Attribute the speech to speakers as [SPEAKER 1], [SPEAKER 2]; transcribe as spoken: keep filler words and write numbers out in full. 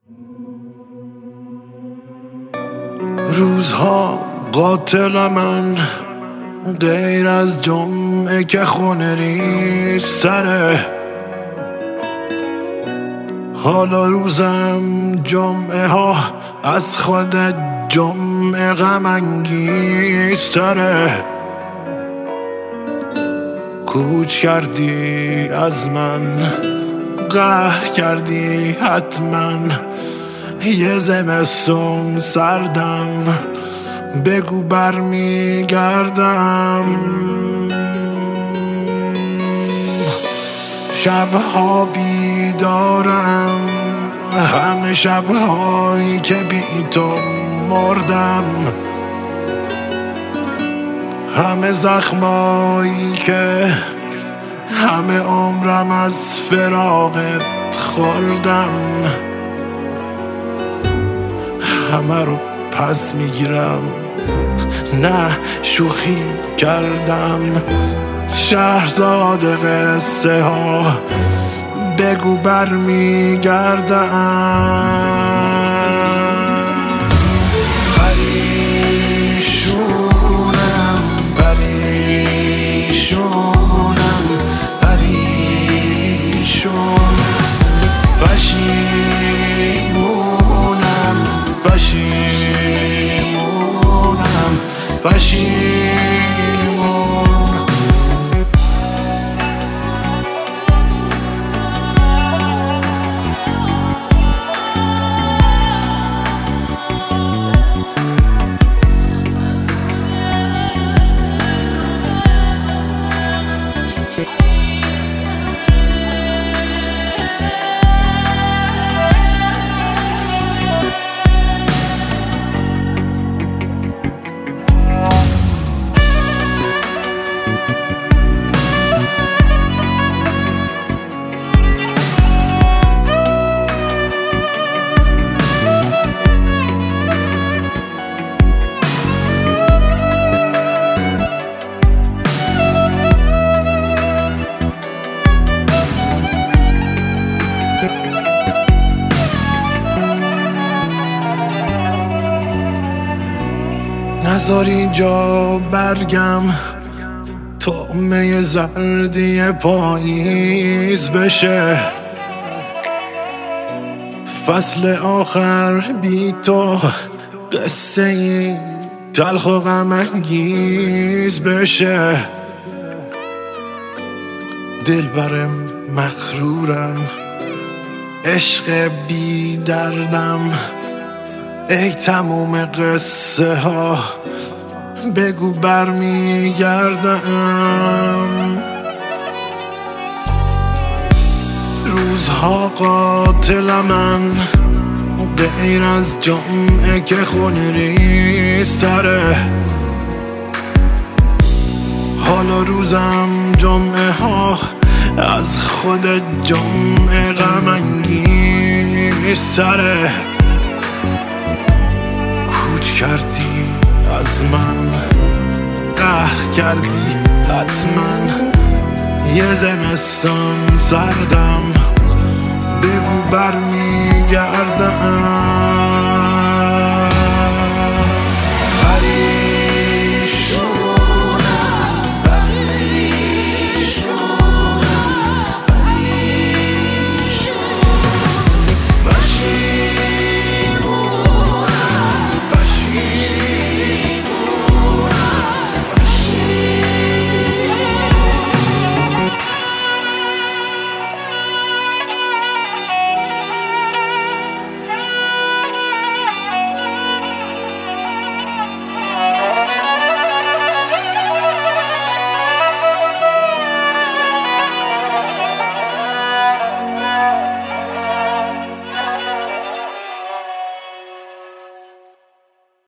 [SPEAKER 1] روزها قاتل من غیر از جمعه که خونه ریز سره، حالا روزم جمعه ها از خود جمعه غم انگیز تره. کوچ کردی از من، قهر کردی حتما، یه زمستون سردم، بگو برمیگردم. شبها بیدارم، همه شبهایی که بی تو مردم، همه زخمایی که همه عمرم از فراقت خوردم، همه رو پس میگیرم، نه شوخی کردم. شهرزاد قصه ها بگو برمیگردم. پریشونم پریشونم پریشون، پشیمونم پشیمونم پشیمون. نذار اینجا برگم طعمه زردی پاییز بشه، فصل آخر بی تو قصه ای تلخ و غم انگیز بشه. دلبرم مغرورم، عشق بی دردم، ای تموم قصه ها بگو برمیگردم. روزها قاتل من غیر از جمعه که خونه ریز تره، حالا روزم جمعه ها از خود جمعه غم انگیز تره. کوچ کردی از من، قهر کردی حتما، یه زمستون سردم، بگو برمیگردم.